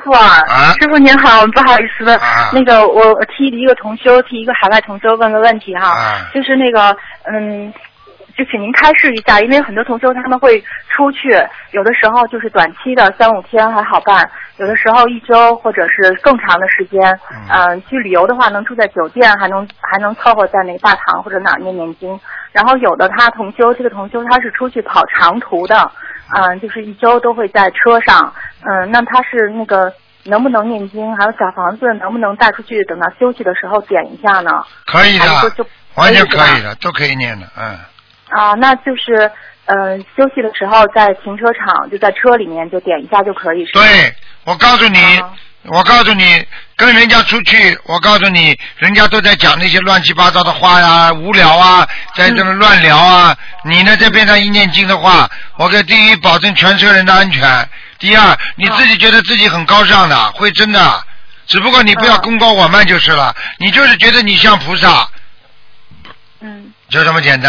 傅师傅您好，不好意思的，那个我替一个海外同修问个问题哈，就是那个就请您开示一下，因为很多同修他们会出去，有的时候就是短期的3-5天还好办，有的时候1周或者是更长的时间，去旅游的话能住在酒店，还能凑合在那个大堂或者哪儿念经。然后有的这个同修他是出去跑长途的，就是1周都会在车上，那他是那个能不能念经，还有小房子能不能带出去，等到休息的时候点一下呢？ 可以的，完全可以的，都可以念的， 那就是休息的时候在停车场就在车里面就点一下就可以。 对，我告诉你，跟人家出去，我告诉你，人家都在讲那些乱七八糟的话呀，无聊啊，在这么乱聊啊。你呢在边上一念经的话，我给第一保证全车人的安全，第二你自己觉得自己很高尚的，会真的，只不过你不要功高我慢就是了，你就是觉得你像菩萨，就这么简单。